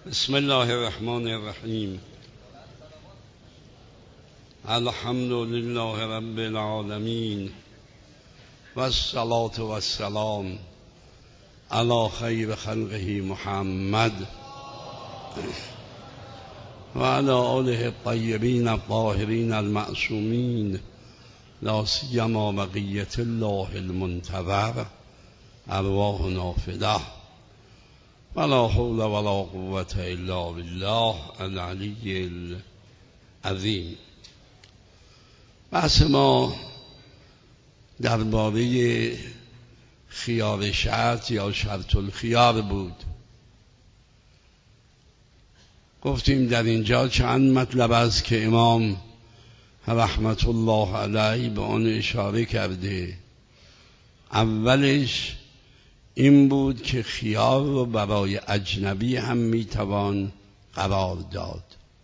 بسم الله الرحمن الرحیم. الحمد لله رب العالمین و الصلاة و السلام علی خیر خلقه محمد و علی آله الطیبین الطاهرین المعصومین، لا سیما بقیة الله المنتظر ارواحنا فداه، ولا حول ولا قوة الا بالله العلی العظیم. بحث ما درباره خیار شرط یا شرط الخیار بود. گفتیم در اینجا چند مطلب است که امام رحمت الله علیه به آن اشاره کرده. اولش این بود که خیار رو برای اجنبی هم میتوان قرار داد،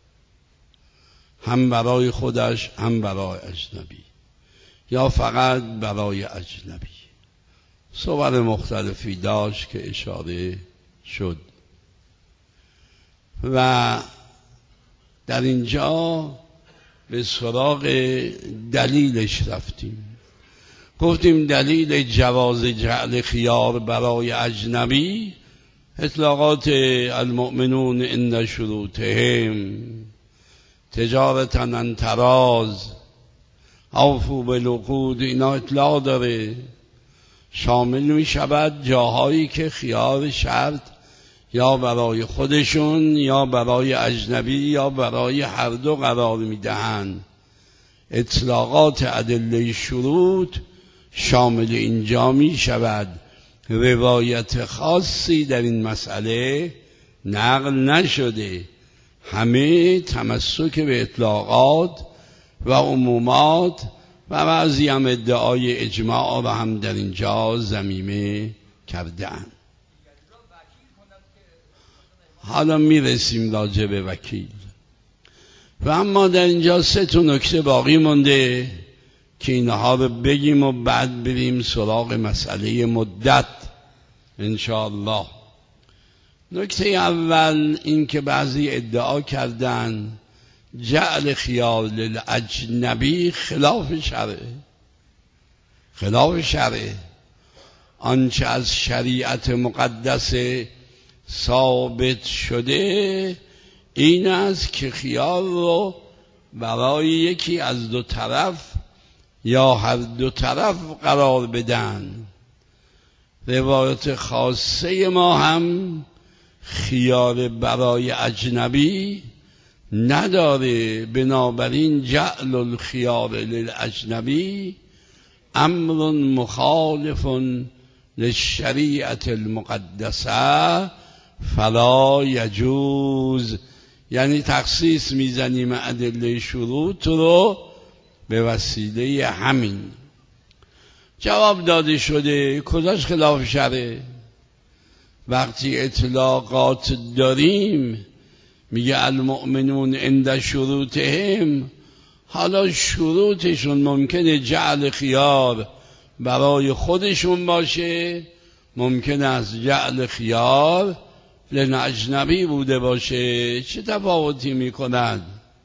هم برای خودش هم برای اجنبی، یا فقط برای اجنبی. صور مختلفی داشت که اشاره شد و در اینجا به سراغ دلیلش رفتیم. گفتیم دلیل جواز جعل خیار برای اجنبی اطلاقات المؤمنون عند شروطهم تجارتا عن تراض اوفوا بالعقود، اینا اطلاق داره. شامل می شود جاهایی که خیار شرط یا برای خودشون یا برای اجنبی یا برای هر دو قرار می دهند. اطلاقات ادله شروط شامل اینجا می شود. روایت خاصی در این مسئله نقل نشده، همه تمسک به اطلاقات و عمومات و بعضی هم ادعای اجماع را هم در اینجا ضمیمه کردن. حالا میرسیم راجع به وکیل. و اما در اینجا 3 نکته باقی مونده که اینها رو بگیم و بعد بریم سراغ مسئله مدت انشاءالله. نکته اول این که بعضی ادعا کردن جعل خیار للاجنبی خلاف شرعه. آنچه از شریعت مقدس ثابت شده این است که خیار رو برای یکی از 2 طرف یا هر 2 طرف قرار بدن. روایت خاصه ما هم خیار برای اجنبی نداره. بنابراین جعل الخیار للاجنبی امر مخالف للشریعت المقدسه فلا یجوز. یعنی تخصیص میزنیم ادله شروط رو به وسیله همین. جواب داده شده کجاش خلاف شرعه؟ وقتی اطلاقات داریم میگه المؤمنون عند شروطهم، حالا شروطشون ممکنه جعل خیار برای خودشون باشه، ممکنه از جعل خیار للاجنبی بوده باشه. چه تفاوتی میکنند؟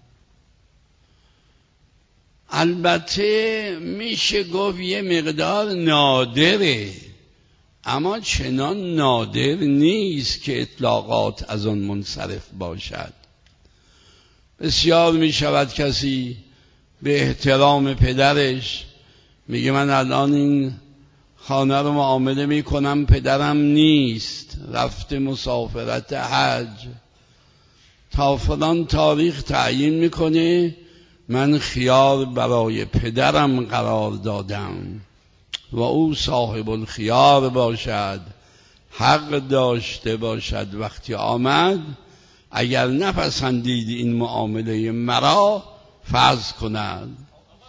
البته میشه گفت یه مقدار نادره، اما چنان نادر نیست که اطلاقات از آن منصرف باشد. بسیار میشود کسی به احترام پدرش میگه من الان این خانه رو معامله میکنم، پدرم نیست، رفته مسافرت حج، تا فلان تاریخ تعیین میکنه من خیار برای پدرم قرار دادم و او صاحب الخیار باشد، حق داشته باشد. وقتی آمد اگر نپسندید این معامله مرا فرض کند.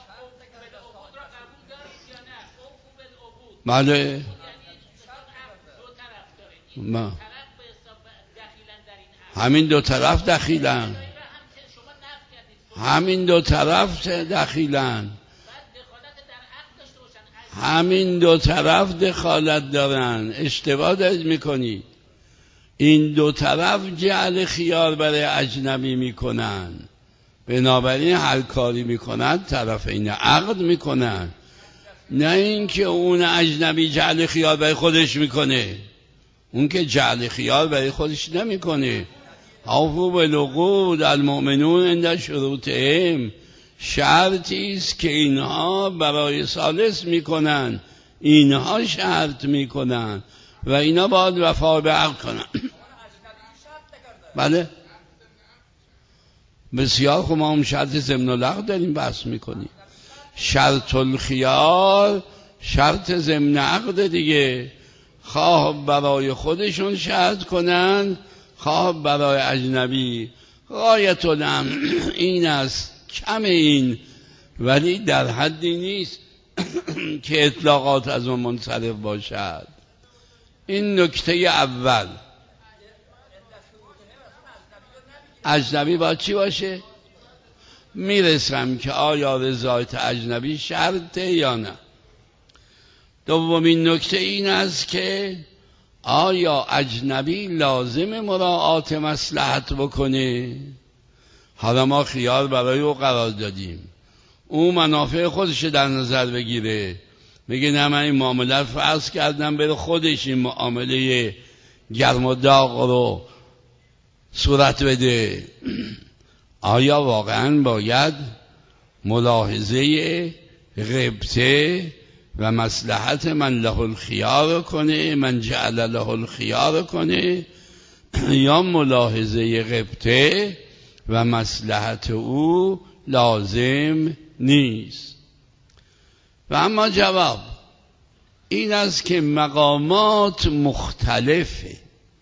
بله همین 2 طرف دخیلن، همین 2 طرف دخیلن، همین 2 طرف دخالت دارن. اشتباه دارید میکنی. این دو طرف جعل خیار برای اجنبی میکنن، بنابراین هر کاری میکنن طرفین عقد میکنن، نه اینکه اون اجنبی جعل خیار برای خودش میکنه. اون که جعل خیار برای خودش نمیکنه. اوفوا بالعقود المؤمنون عند شروطهم، شرطی است که اینها برای ثالث میکنن، اینها شرط میکنن و اینا باید وفا به عقد کنن. بله بسیار خوب، ما هم شرط ضمن العقد داریم بحث میکنیم. شرط الخیار شرط ضمن عقد دیگه، خواه برای خودشون شرط کنن خواه برای اجنبی. غایت الامر این است، کم این، ولی در حدی نیست که اطلاقات از اون منصرف باشد. این نکته اول. اجنبی با چی باشه؟ میرسم که آیا رضایت اجنبی شرطه یا نه. دومین نکته این است که آیا اجنبی لازم مراعات مصلحت بکنه؟ حالا ما خیار برای او قرار دادیم، او منافع خودش در نظر بگیره، میگه نه من این معامله فرض کردم بره خودش این معامله گرم و داغ رو صورت بده. آیا واقعا باید ملاحظه غبطه و مصلحت من له الخیار کنه، من جعل له الخیار کنه، یا ملاحظه غبطه و مصلحت او لازم نیست؟ و اما جواب این است که مقامات مختلفه.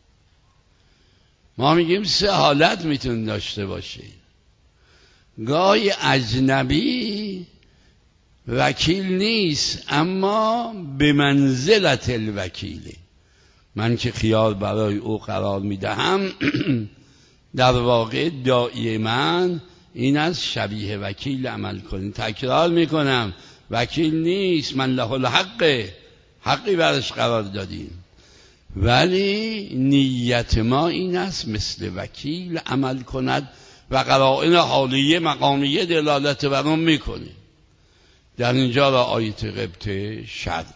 ما میگیم سه حالت میتونه داشته باشه. گاهی اجنبی وکیل نیست اما به منزلت الوکیله. من که خیار برای او قرار میدهم در واقع داعی من این از شبیه وکیل عمل کنید. تکرار میکنم، وکیل نیست، من له الحق، حقی برش قرار دادیم، ولی نیت ما این است مثل وکیل عمل کند و قرائن حالیه مقامیه دلالت بر اون میکنه. در اینجا را آیت غبطه شرط.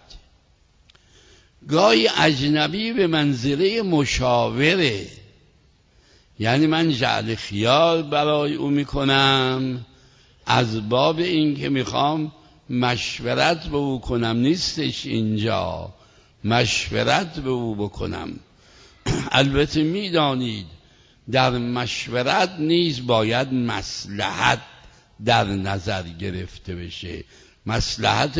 گاهی اجنبی به منزله مشاوره، یعنی من جعل خیار برای او میکنم از باب این که میخوام مشورت به او کنم، نیستش اینجا مشورت به او بکنم. البته میدانید در مشورت نیز باید مصلحت در نظر گرفته بشه. مصلحت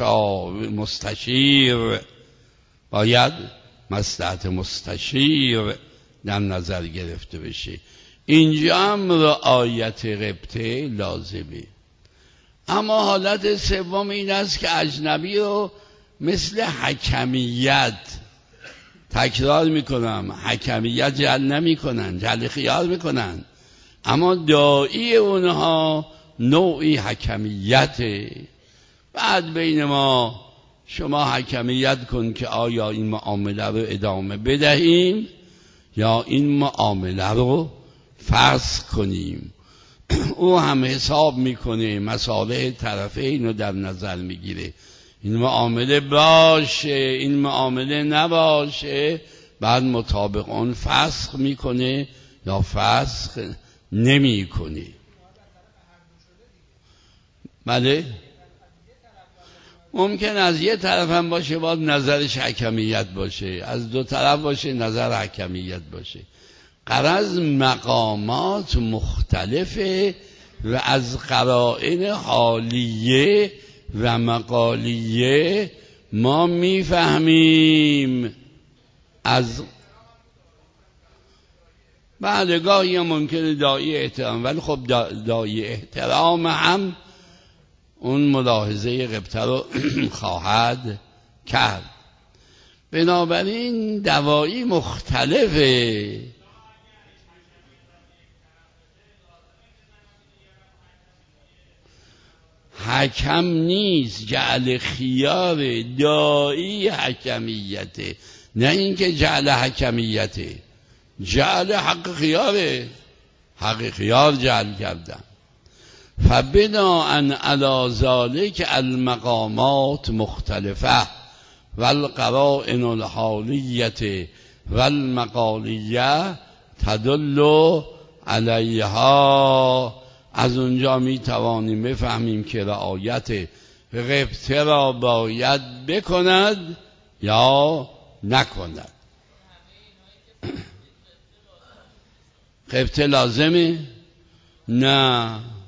مستشیر باید مصلحت مستشیر در نظر گرفته بشه. اینجا هم رعایت غبطه لازمه. اما حالت سوم این است که اجنبی رو مثل حکمیت، تکرار میکنم، حکمیت جعل نمی کنن، جعل خیار میکنن، اما داعی اونها نوعی حکمیته. بعد بین ما شما حکمیت کن که آیا این معامله رو ادامه بدهیم یا این معامله رو فسخ کنیم. او هم حساب میکنه، مصالح طرفین رو در نظر میگیره، این معامله باشه این معامله نباشه، بعد مطابق اون فسخ میکنه یا فسخ نمیکنه. بله ممکن از یه طرف هم باشه باید نظرش حکمیت باشه، از دو طرف باشه نظر حکمیت باشه. غرض مقامات مختلفه و از قرائن حالیه و مقالیه ما میفهمیم. از بعد گاهی هم ممکنه داعی احترام، ولی خب داعی احترام هم اون ملاحظه غبطه رو خواهد کرد. بنابراین دواعی مختلفه. حکم نیست، جعل خیار داعی حکمیته، نه اینکه جعل حکمیته. جعل حق خیاره، حق خیار جعل کردن. فبناء علی ذلک المقامات مختلفه والقرائن الحالیه والمقالیه تدل علیها. از اونجا می توانیم بفهمیم که رعایت غبطه را باید بکند یا نکند. غبطه لازمه؟ نه،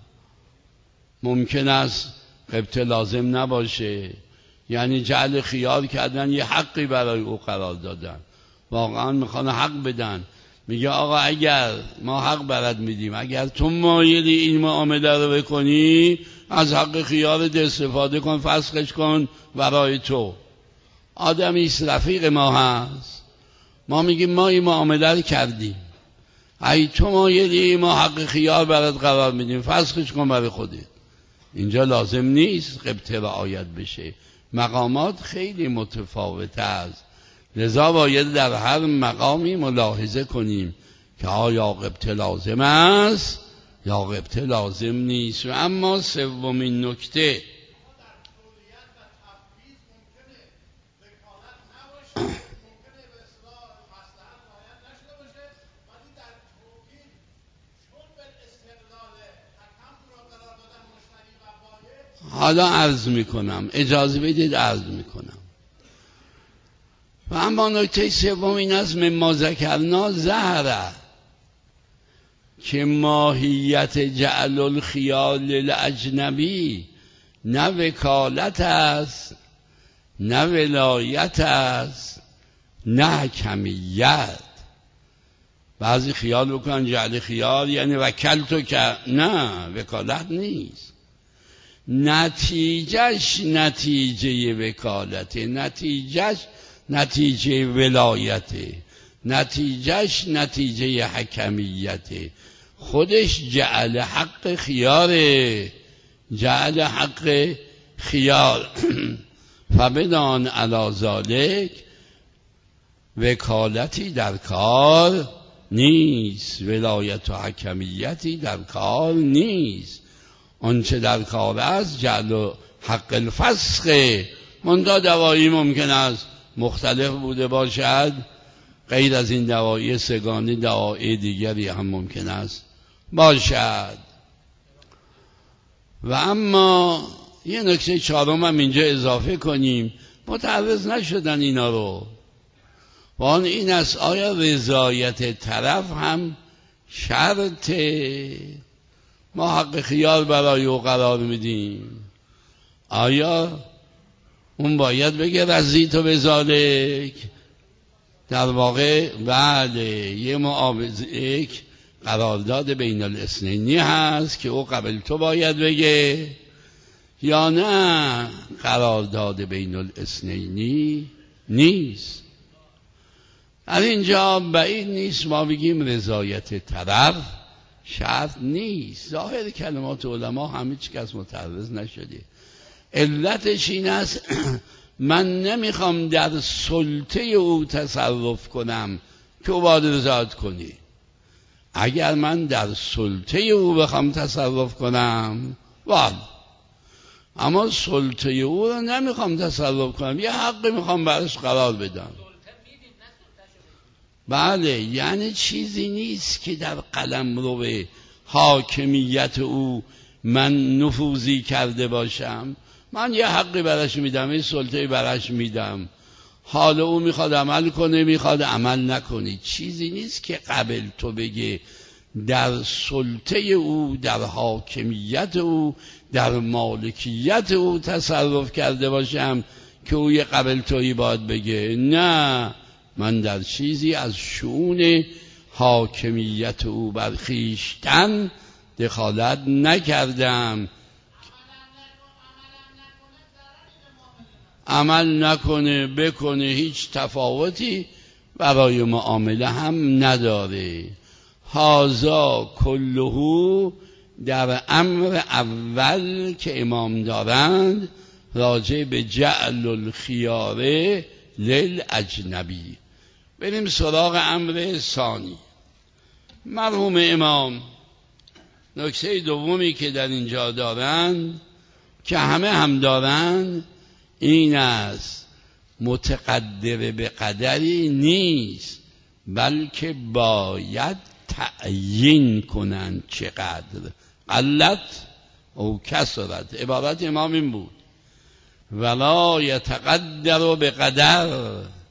ممکن است غبطه لازم نباشه. یعنی جعل خیار کردن یه حقی برای او قرار دادن، واقعا میخوان حق بدن. میگه آقا اگر ما حق برات میدیم، اگر تو مایلی این معامله رو بکنی، از حق خیارت استفاده کن، فسخش کن برای تو. آدمی است رفیق ما هست، ما میگیم ما این معامله رو کردیم، ای تو مایلی ما حق خیار برات قرار میدیم، فسخش کن برای خودت. اینجا لازم نیست غبطه رعایت بشه. مقامات خیلی متفاوت است، لذا باید در هر مقامی ملاحظه کنیم که آیا غبطه لازم است یا غبطه لازم نیست. و اما سومین نکته، حالا عرض میکنم، اجازه بدید عرض میکنم. و اما نکته سوم این است، مما ذکرنا ظهر که ماهیت جعل الخیال للاجنبی نه وکالت است، نه ولایت است، نه حکمیت. بعضی خیال بکنن جعل خیال یعنی وکلتو که، نه، وکالت نیست. نتیجهش نتیجه وکالته، نتیجهش نتیجه ولایته، نتیجهش نتیجه حکمیته. خودش جعل حق خیاره، جعل حق خیار. فبناء علی ذلک وکالتی در کار نیست، ولایت و حکمیتی در کار نیست. آنچه در کار است جعل حق الفسخه. منتها دوایی ممکن است مختلف بوده باشد، غیر از این دوایی سگانی دوایی دیگری هم ممکن است باشد. و اما یه نکته چهارم هم اینجا اضافه کنیم، متعرض نشدن اینا رو. و آن این است آیا رضایت طرف هم شرطه؟ ما حق خیال برای او قرار میدیم، آیا اون باید بگه رضیت بذالک؟ در واقع بله، یه معاوضه قرارداد بین الاثنینی هست که او قبل تو باید بگه، یا نه قرارداد بین الاثنینی نیست. از اینجا بعید نیست ما بگیم رضایت طرف شرط نیست. ظاهر کلمات علما همه چی کس متعرض نشده. علتش این است من نمیخوام در سلطه او تصرف کنم که او باید رضایت کنی. اگر من در سلطه او بخوام تصرف کنم اما سلطه او رو نمیخوام تصرف کنم، یه حقی میخوام برش قرار بدم. بله، یعنی چیزی نیست که در قلمرو حاکمیت او من نفوذی کرده باشم. من یه حقی برش میدم، یه سلطه برش میدم، حالا او میخواد عمل کنه میخواد عمل نکنه. چیزی نیست که قبل تو بگه در سلطه او، در حاکمیت او، در مالکیت او تصرف کرده باشم که او یه قبل تویی باید بگه نه، من در چیزی از شؤون حاکمیت او بر خویشتن دخالت نکردم. عمل نکنه بکنه هیچ تفاوتی برای معامله هم نداره. هازا کلهو در امر اول که امام دارند راجع به جعل الخیاره للاجنبی. بریم سراغ امر ثانی. مرحوم امام نکته دومی که در اینجا دارند که همه هم دارند این است: متقدر به قدری نیست، بلکه باید تعیین کنند چقدر، قلت او کثرت. عبارت امام این بود: ولا یتقدر به قدر،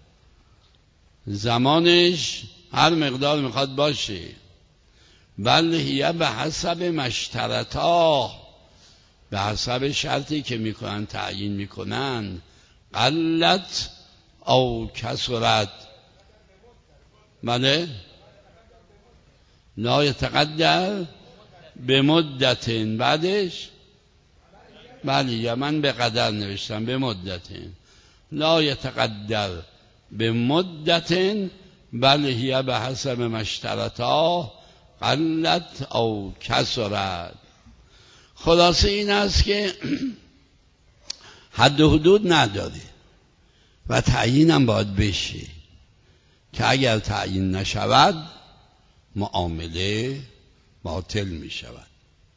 زمانش هر مقدار میخواد باشه، بل هی به حسب مشترطا، به حسب شرطی که میکنن تعیین میکنن، قلت او کثرت. بله، لا یتقدر به مدت، بعدش بله من به قدر نوشتم، به مدت. لا یتقدر به مدت بل هی به حسب مشترطا قلت او کثرت. خلاصه این است که حد و حدود نداره و تعیین هم باید بشه که اگر تعیین نشود معامله باطل می شود.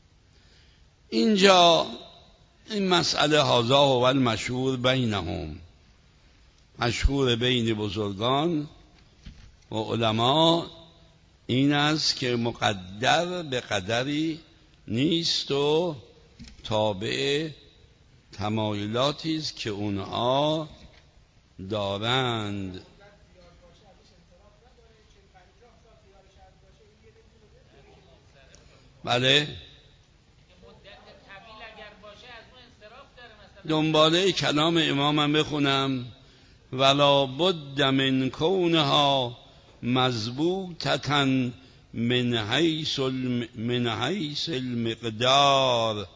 اینجا این مسئله هذا هو المشهور بینهم، مشهور بین بزرگان و علما این است که مقدر به قدری نیست و تابع تمایلاتی است که اونها دارند. بله، دنباله کلام امامم بخونم: ولا بد من کونها مضبوطة من حیث المقدار.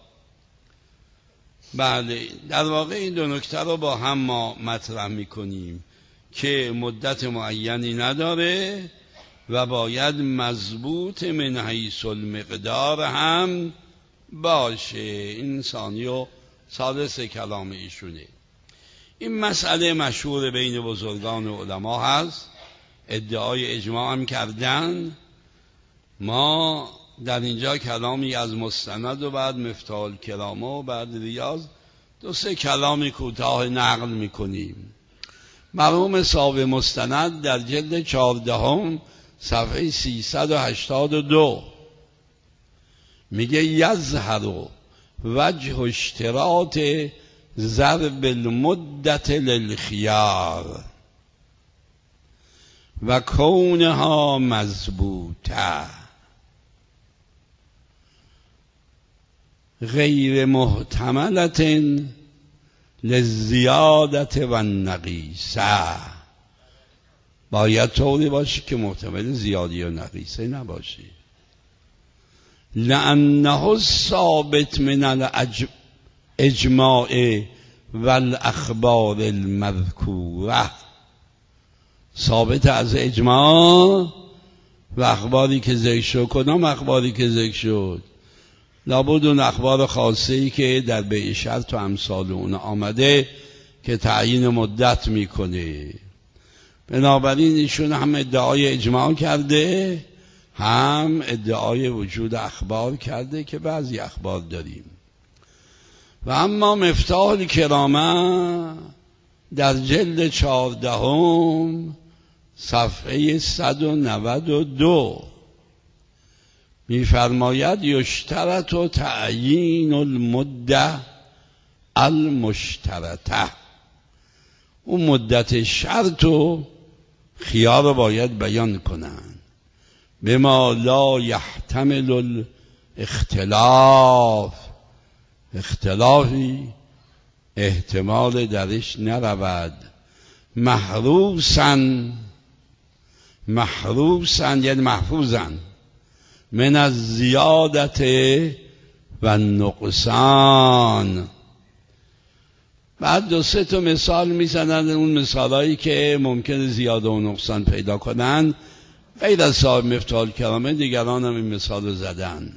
بله، در واقع این دو نکته رو با هم ما مطرح میکنیم که مدت معینی نداره و باید مضبوط من حیث المقدار هم باشه. این ثانی و ثالث کلام ایشونه. این مسئله مشهور بین بزرگان و علما هست، ادعای اجماع هم کردن. ما در اینجا کلامی از مستند و بعد مفتاح الکرامه و بعد ریاض دو سه کلامی کوتاه نقل میکنیم. مرحوم صاحب مستند در جلد 14 صفحه 382 میگه: یظهر وجه اشتراط ضرب المدت للخیار و کونها مضبوطه غیر محتملت للزیادت و النقیصه. باید طوری باشه که محتمل زیادی و نقیصه نباشه. لأنه ثابت من الاجماع والاخبار المذکوره، ثابت از اجماع و اخباری که ذکر شد. کدام اخباری که ذکر شد؟ لابد اون اخبار خاصه‌ای که در بیع شرط و امثال اون آمده که تعیین مدت میکنه. بنابراین ایشون هم ادعای اجماع کرده، هم ادعای وجود اخبار کرده که بعضی اخبار داریم. و اما مفتاح الکرامه در جلد 14 صفحه 192 میفرماید: یشترط و تعیین المده المشترطه. اون مدت شرط و خیار رو باید بیان کنن، بما لا یحتمل الاختلاف، اختلافی احتمال درش نرود. محروسن یعنی محفوظن من از زیادت و نقصان. بعد دو سه تا مثال میزنن، اون مثالایی که ممکنه زیاده و نقصان پیدا کنن. غیر از صاحب مفتاح الکرامه دیگران هم این مثال رو زدن.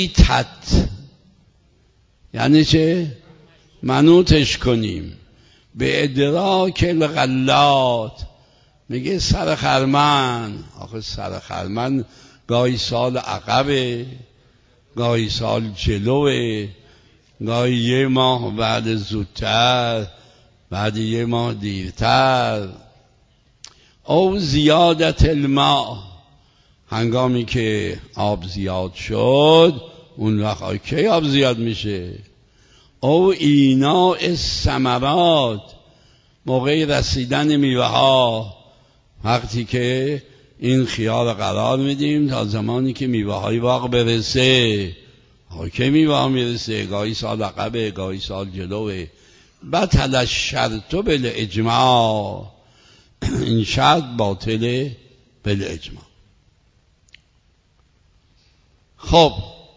فلونیتت یعنی چه؟ منوطش کنیم به ادراک الغلات. میگه سر خرمن، آخه سر خرمن گاهی سال عقبه، گاهی سال جلوه، گاهی یه ماه بعد زودتر، بعد یه ماه دیرتر. او زیادت الماء، هنگامی که آب زیاد شد اون وقت کی آب زیاد میشه. او اینا الثمرات، موقع رسیدن میوه ها، وقتی که این خیار قرار میدیم تا زمانی که میوه های واقع برسه. که میوه ها میرسه گاهی سال عقبه، گاهی سال جلوه. بطل الشرط بالاجماع، این شرط باطله بالاجماع. خب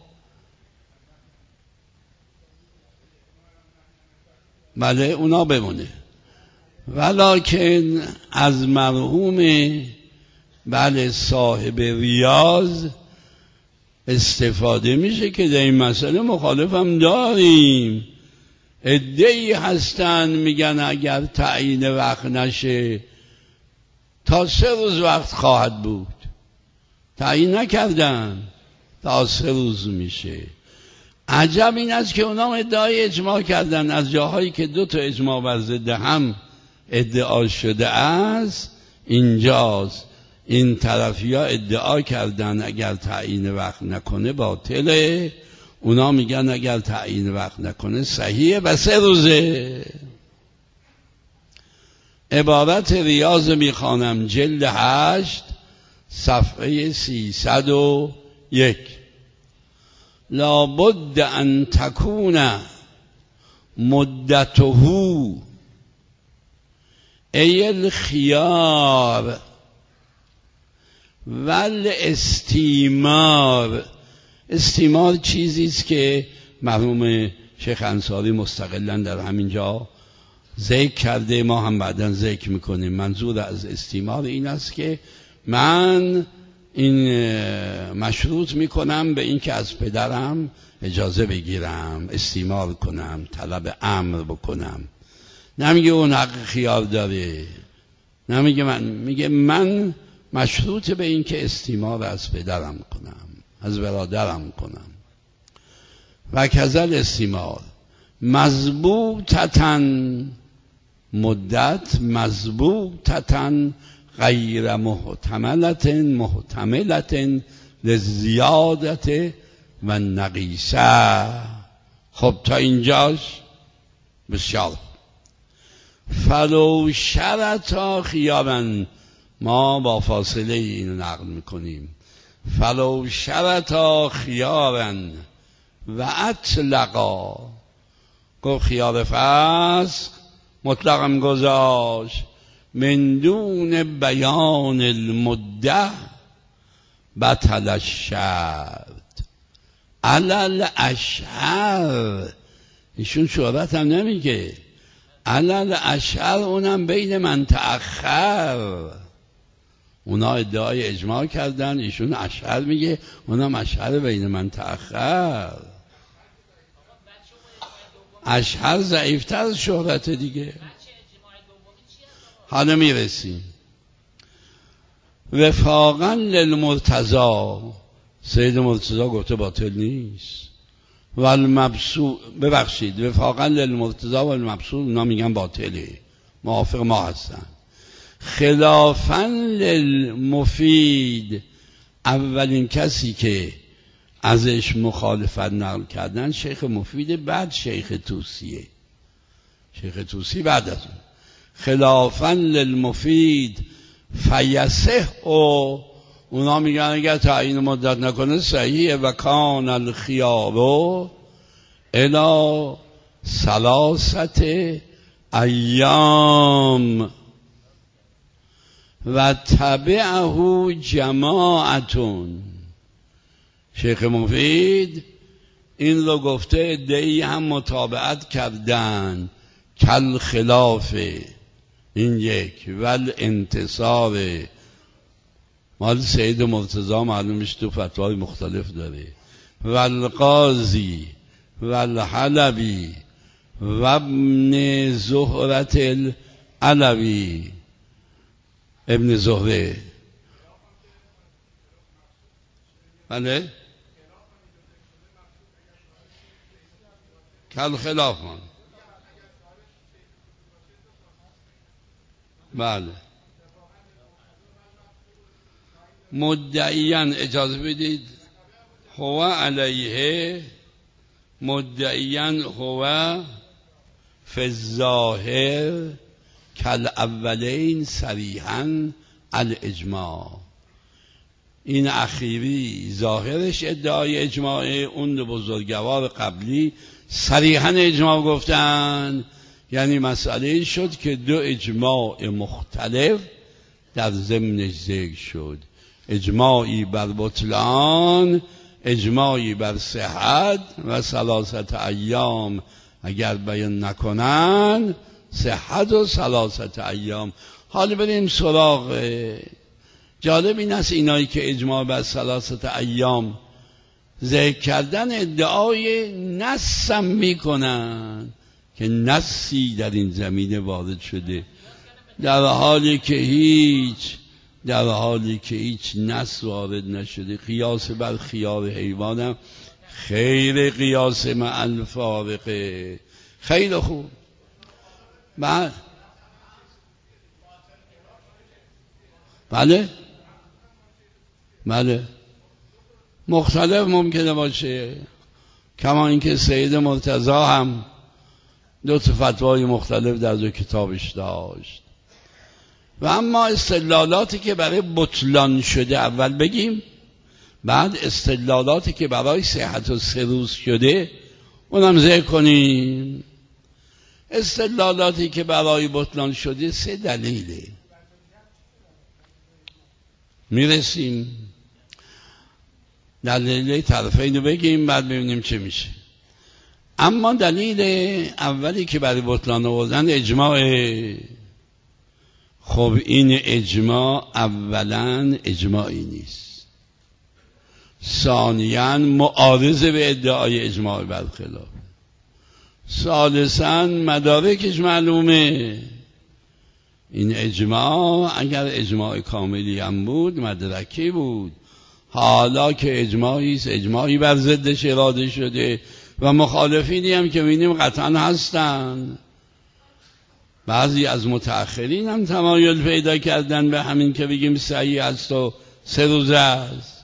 بله اونا بمونه. ولکن از مرحوم بله صاحب ریاض استفاده میشه که در این مسئله مخالف هم داریم. عده‌ای هستن میگن اگر تعیین وقت نشه تا 3 روز وقت خواهد بود، تعیین نکردن تا 3 روز میشه. عجب این است که اونا ادعای اجماع کردن از جاهایی که 2 تا اجماع بر ضد هم ادعا شده است. اینجاست این طرفی ها ادعا کردن اگر تعیین وقت نکنه باطله، اونا میگن اگر تعیین وقت نکنه صحیحه و 3 روزه. عبارت ریاض میخوانم، جلد 8 صفحه 301. لابد ان تکون مدته ای الخیار ول استیمار. استیمار چیزی است که مرحوم شیخ انصاری مستقلا در همینجا ذکر کرده، ما هم بعداً ذکر میکنیم. منظور از استیمار این است که من این مشروط میکنم به این که از پدرم اجازه بگیرم، استیمار کنم، طلب امر بکنم. نمیگه اون حق خیار داره، نمیگه من، میگه من مشروط به این که استیمار از پدرم کنم، از برادرم کنم. و کذل استیمار مضبوطتن، مدت مضبوطتن غیر محتملتن لزیادت و نقیصه. خب تا اینجاش بسیار. فلو شرطا خیارن، ما با فاصله اینو نقل میکنیم. فلو شرطا خیارن و اطلقا، گفت خیار فسخ مطلقم گذاشت، من دون بیان المده بطل الشرط علل اشهر. ایشون شهرت هم نمیگه، علل اشهر اونم بین من تأخر. اونا ادعای اجماع کردن، ایشون اشهر میگه، اونم اشهر بین من تأخر. اشهر ضعیفتر از شهرت دیگه. حالا میرسیم. وفاقا للمرتضی، سید مرتضی گفته باطل نیست. ببخشید وفاقا للمرتضی و المبسوط، اونا میگن باطله، موافق ما هستن. خلافا للمفید، اولین کسی که ازش مخالفت نقل کردن شیخ مفید، بعد شیخ توسیه. شیخ توسی بعد از اون. خلافا للمفید فیصح، اونا میگن اگر تعیین مدت نکنه صحیحه. و کان الخیار الی 3 ایام و تبعه جماعتون. شیخ مفید این رو گفته، ادعی هم متابعت کردن. کل خلافه این یک، ول انتصار مال سید مرتضی معلومش تو فتوای مختلف داره. ول قاضی ول حلبی و ابن زهرت العلوی، ابن زهره. بله کل خلافان. بله مدعیان، اجازه بدید، هو علیه مدعیان هو فی الظاهر کل اولین صریحا الاجماع. این اخیری ظاهرش ادعای اجماع، اون دو بزرگوار قبلی صریحا اجماع گفتن. یعنی مسئله شد که دو اجماع مختلف در ضمنش ذکر شد، اجماعی بر بطلان، اجماعی بر صحت و ثلاثت ایام اگر بیان نکنن صحت و ثلاثت ایام. حالا بریم سراغ. جالب این است اینایی که اجماع بر ثلاثت ایام ذکر کردن ادعای نصم میکنن که نصی در این زمینه وارد شده، در حالی که هیچ نص وارد نشده. قیاس بر خیار حیوانم خیر قیاس مع الفارقه. خیلی خوب. بله مختلف ممکنه باشه، کما اینکه سید مرتضی هم دو تا فتوای مختلف در دو کتابش داشت. و اما استدلالاتی که برای بطلان شده اول بگیم، بعد استدلالاتی که برای صحت و سروز شده اونم ذکر کنیم. استدلالاتی که برای بطلان شده 3 دلیله، میرسیم دلیل طرفین رو بگیم بعد ببینیم چه میشه. اما دلیل اولی که برای بطلان آوردن اجماع. خب این اجماع اولا اجماعی نیست، ثانیاً معارض به ادعای اجماع برخلاف، ثالثاً مدارکش معلومه. این اجماع اگر اجماع کاملی هم بود مدرکی بود، حالا که اجماعی است، اجماعی بر ضدش اراده شده و مخالفینی هم که بینیم قطعا هستن. بعضی از متأخرین هم تمایل پیدا کردن به همین که بگیم صحیح است و 3 روزه است.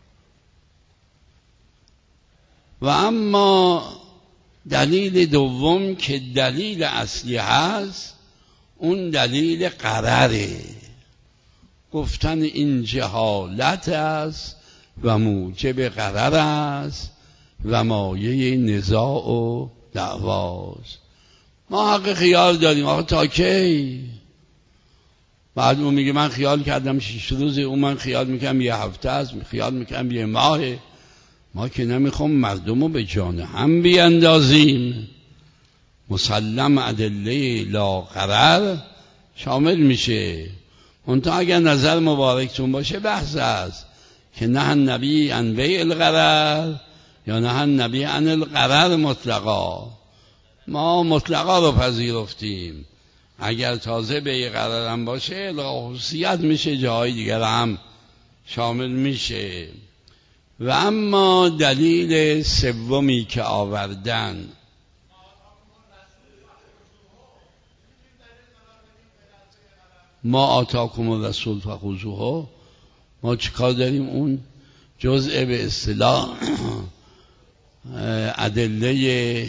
و اما دلیل دوم که دلیل اصلی هست، اون دلیل قرره، گفتن این جهالت است و موجب قرر است و مایه نزاع و دعواست. ما حق خیال داریم، آخه تا کی؟ بعد اون میگه من خیال کردم 6 روزه، اون من خیال میکنم 1 هفته است، خیال میکنم 1 ماهه. ما که نمیخوام مردم رو به جان هم بیاندازیم. مسلم ادله لا قرر شامل میشه. منتها اگر نظر مبارکتون باشه بحث است که نه النبی عن بیع القرر یا نه النبی عن القرر مطلقا. ما مطلقا رو پذیرفتیم، اگر تازه بیع قرر هم باشه خصوصیت میشه، جاهای دیگر هم شامل میشه. و اما دلیل سومی که آوردن، ما آتاکم الرسول فخذوه، ما چیکار داریم؟ اون جزء به اصطلاح ادله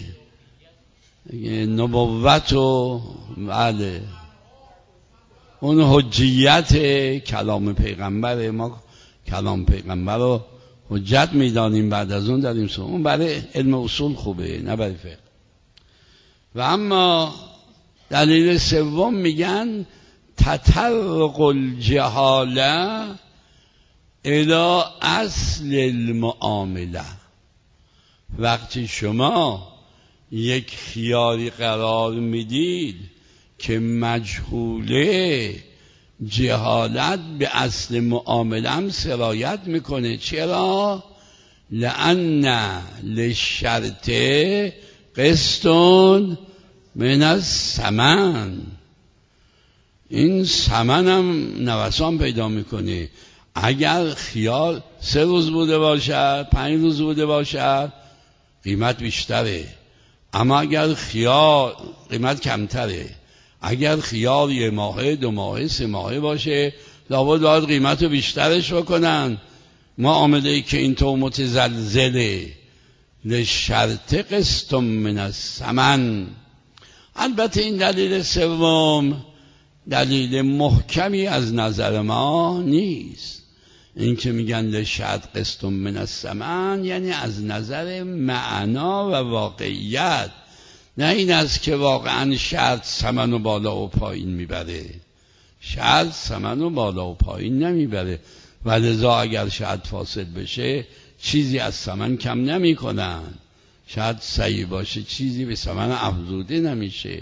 نبوت و بله اون حجیت کلام پیغمبر. ما کلام پیغمبر رو حجت میدانیم، بعد از اون داریم اون برای علم اصول خوبه نه برای فقه. و اما دلیل سوم میگن تطرق الجهاله الی اصل المعامله. وقتی شما یک خیاری قرار میدید که مجهوله، جهالت به اصل معامله هم سرایت میکنه. چرا؟ لأن للشرط قسط من الثمن. این ثمن هم نوسان پیدا میکنه. اگر خیال 3 روز بوده باشد، 5 روز بوده باشد، قیمت بیشتره. اما اگر خیال قیمت کمتره. اگر خیال 1 ماهه، 2 ماهه، 3 ماهه باشه، لابد باید قیمت رو بیشترش بکنن. ما آمده که اینطور متزلزله. لشرط قسط من الثمن. البته این دلیل سوم دلیل محکمی از نظر ما نیست. این که میگن لشرط قسط من الثمن یعنی از نظر معنا و واقعیت، نه این است که واقعا شرط ثمن و بالا و پایین میبره. شرط ثمن و بالا و پایین نمیبره و لذا اگر شرط فاسد بشه چیزی از ثمن کم نمی کنن. شرط صحیح باشه چیزی به ثمن افزوده نمیشه.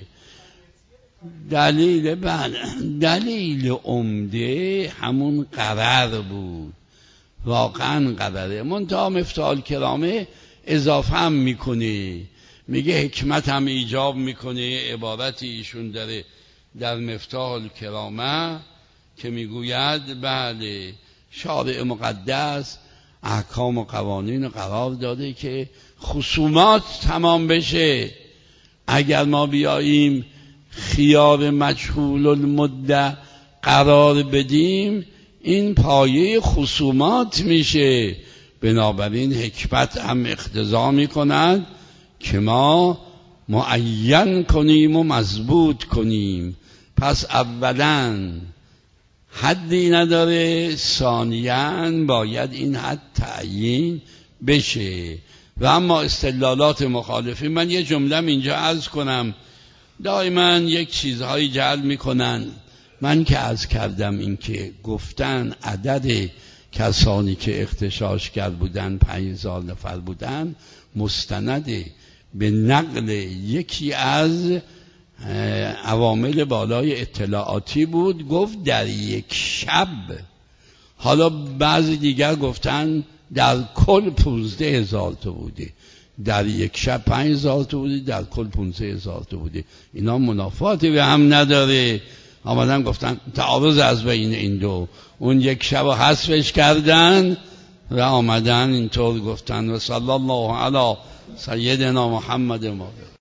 دلیل عمده همون قرار بود. واقعا قراره. منتها مفتاح الکرامه اضافه هم میکنه، میگه حکمت هم ایجاب میکنه. عبارتی ایشون داره در مفتاح الکرامه که میگوید بله شارع مقدس احکام و قوانین قرار داده که خصومات تمام بشه. اگر ما بیاییم خیار مجهول المدت قرار بدیم این پایه خصومات میشه. بنابراین حکمت هم اقتضا میکند که ما معین کنیم و مضبوط کنیم. پس اولا حدی نداره، ثانیاً باید این حد تعیین بشه. و اما استدلالات مخالفین، من یه جمله اینجا عرض کنم. دائما یک چیزهایی جعل میکنن. من که عرض کردم این که گفتن عدد کسانی که اغتشاش کرد بودن 5000 نفر بودن مستند به نقل یکی از عوامل بالای اطلاعاتی بود. گفت در یک شب. حالا بعضی دیگر گفتن در کل 15000 تا بوده. در یک شب 5000 تا بوده، در کل 15000 تا بوده. اینا منافاتی به هم نداره. آمدن گفتن تعارض از بین این دو. اون یک شب حذفش کردن و آمدن اینطور گفتن و صلی الله علی سیدنا محمد مولا.